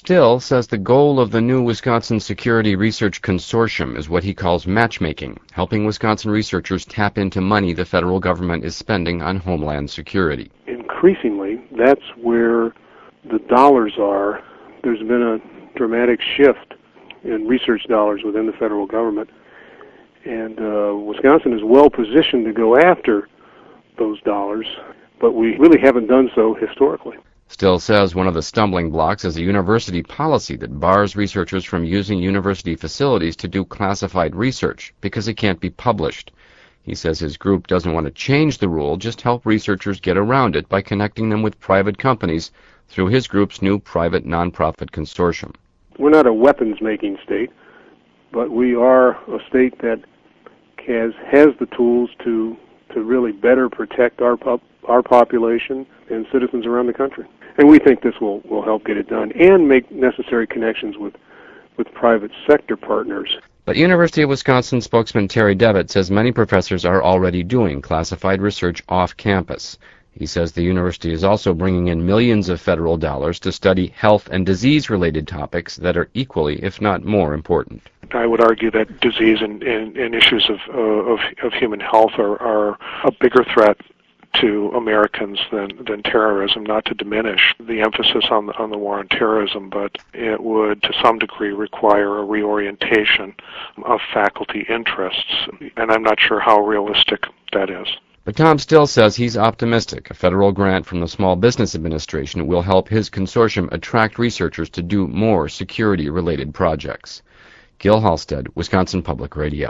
Still says the goal of the new Wisconsin Security Research Consortium is what he calls matchmaking, helping Wisconsin researchers tap into money the federal government is spending on homeland security. Increasingly, that's where the dollars are. There's been a dramatic shift in research dollars within the federal government, and Wisconsin is well positioned to go after those dollars, but we really haven't done so historically. Still says one of the stumbling blocks is a university policy that bars researchers from using university facilities to do classified research because it can't be published. He says his group doesn't want to change the rule, just help researchers get around it by connecting them with private companies through his group's new private nonprofit consortium. We're not a weapons-making state, but we are a state that has the tools to really better protect our population and citizens around the country. And we think this will help get it done and make necessary connections with private sector partners. But University of Wisconsin spokesman Terry Devitt says many professors are already doing classified research off campus. He says the university is also bringing in millions of federal dollars to study health and disease-related topics that are equally, if not more, important. I would argue that disease and issues of human health are a bigger threat to Americans than terrorism, not to diminish the emphasis on the war on terrorism, but it would to some degree require a reorientation of faculty interests, and I'm not sure how realistic that is. But Tom Still says he's optimistic. A federal grant from the Small Business Administration will help his consortium attract researchers to do more security-related projects. Gil Halstead, Wisconsin Public Radio.